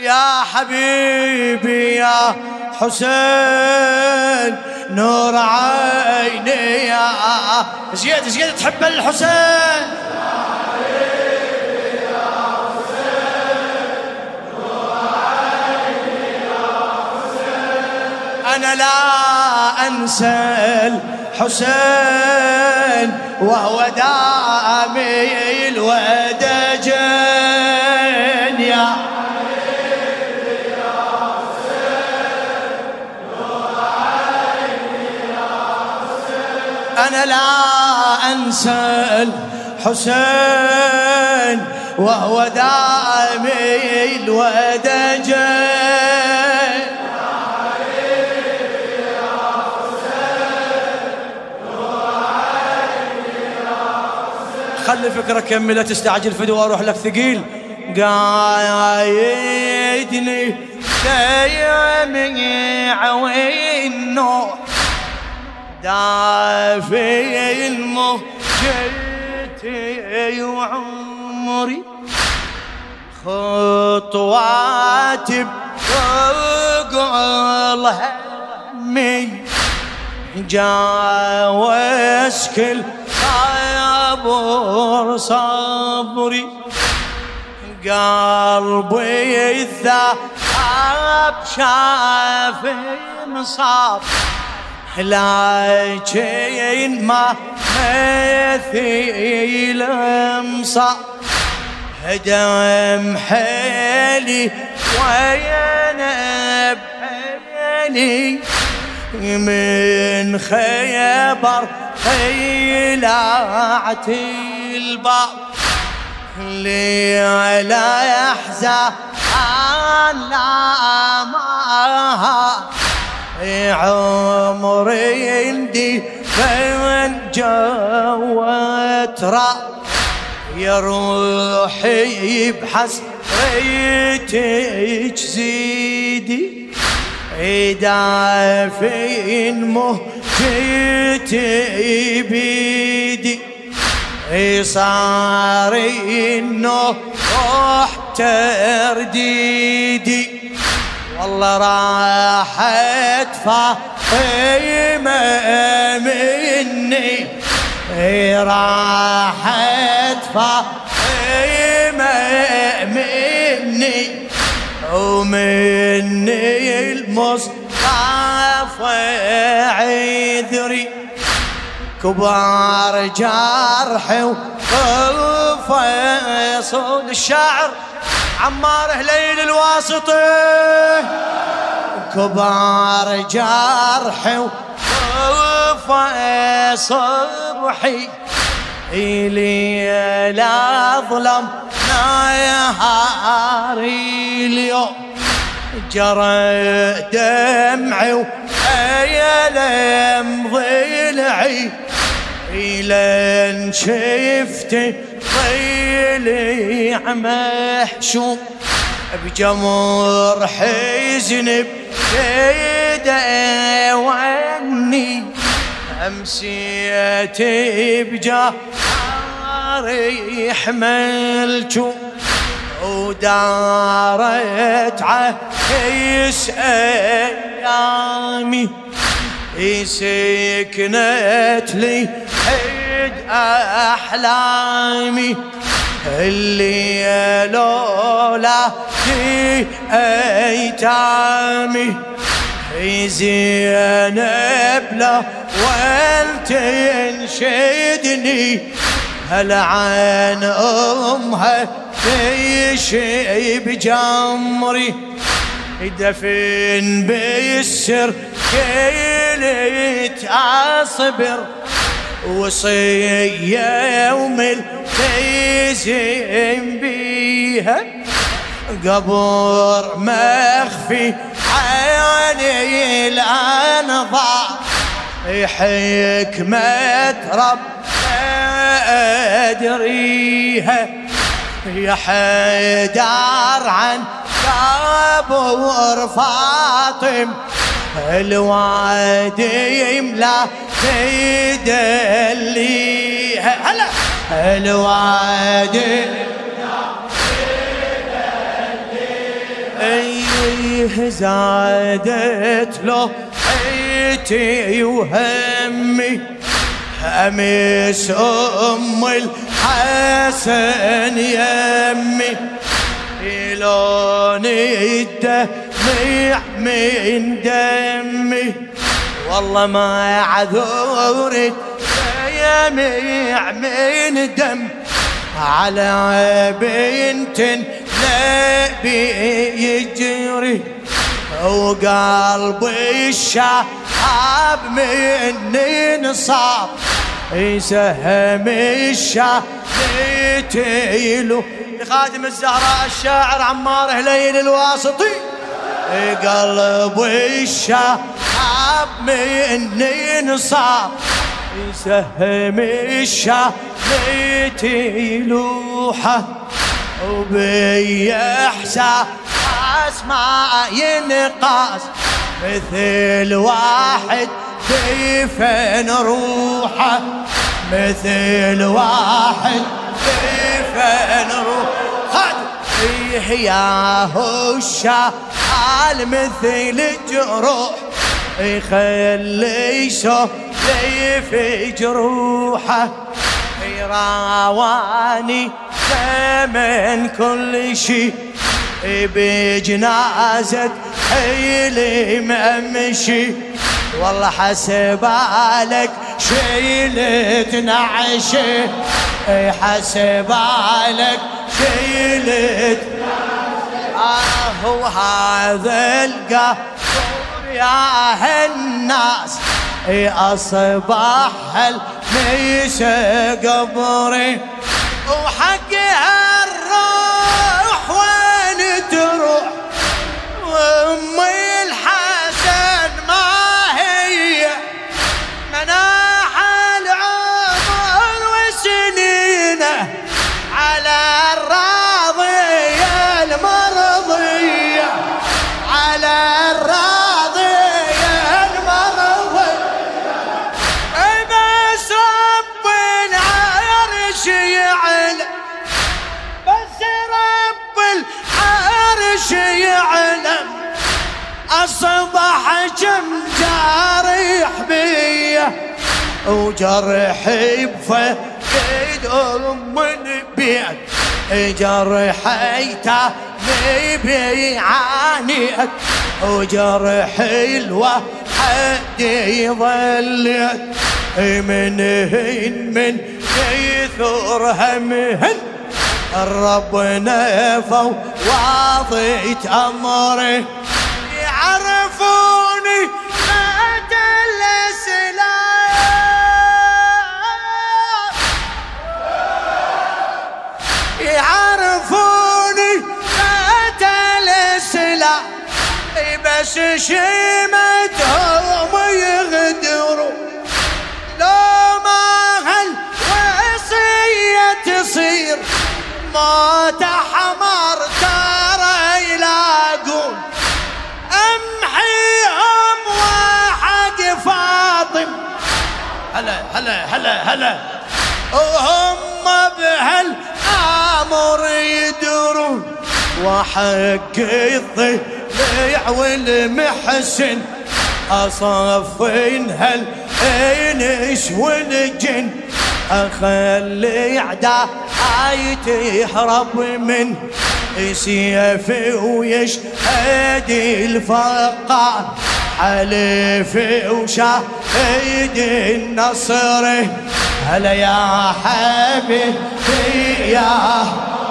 يا حبيبي يا حسين نور عيني يا زياد تحب الحسين. أنا لا أنسى الحسين وهو دامي الودجين يا حبيبي يا حسين نور عيني يا حسين. أنا لا أنسى الحسين وهو دامي الودجين. خلي فكرة كمل لا تستعجل فدوى اروح لك ثقيل. قايدني سيمي عوينه دافي المهجتي وعمري خطواتي بقول همي جاوز كل صبري قلبي الذهب شاف مصاب لكن ما مثيل مصاب دم حيلي وين بحيلي من خيبر طلعت الباب اللي لا يحزن لا ما عمري عندي فين جوت راب يا روحي بحسرتك زيدي دافين مهجتي بيدي صار النوح ترديدي والله راحت فاطمة مني راحت فاطمة مني ومني المصطفى عذري كبار جرحي وخفي صوت الشاعر عمار هليل الواسطي كبار جرحي وخفي صبحي إلي لا ظلم نهاري اليوم جرى دمعي وأيلم ضلعي إلى شفت ضلع محشوم بجمر حزن بيده واني أمسيت بجاري حملتو ودارت عيس أيامي سكنت لي حد أحلامي اللي لولا في أيتامي زينب لا ولتنشدني هل عن أمها تشي بجمري دفن بالسر كيلت أصبر وصية يوم التيزم بيها قبر مخفي عيني الأنظار حكمة رب أدريها يا حيدر عن قبر فاطم الوادي يملا تدليها هلا الوادي ايه زادت له حيتي وهمي امس ام الحسن يمي لون الدمع من دمي والله ما عذورت يميع من دم على بنت نبي يجري وقلبي الشعب مني نصاب سهم الشعب لخادم الزهراء الشاعر عمار هليل الواسطي قلبي الشعب مني نصاب سهم الشعب لوحه وبي احساس ما ينقاس مثل واحد دفن روحه مثل واحد دفن روحه ياهو الشعال مثل جروح يخلي في جروحه راواني من كل شي بجنازة حيلي ممشي والله حسبالك شيلت نعشي حسبالك شيلت وهذا القبر يا هالناس أصبح الميس قبري وحقها الروح وين تروح وأمي الحسن ما هي مناح العمر وسنينه على الراضية المرضية على الراضية المرضية بس رب العرش يعلم بس رب العرش يعلم أصبح كم جارح بيه وجرحي بفقد أم البيت جرحي تاني بيعانيت وجرحي الوحد يظلت من كثر همهن الرب نفوا واضيت أمري يعرفوني مات الإسلام يعرفوني مات الإسلام بس شيمتهم يغدروا لو ما هالوصية تصير موت حمر ترى يلاقون امحيهم وحق فاطم هلا هلا هلا هلا وهم بهالامر يدرون وحق الضليع والمحسن اصفين هالانس والجن اخلي اعداء يهرب من سيفي ويشهد الفقار حليفي وشاهد النصر هلا يا حبيبي يا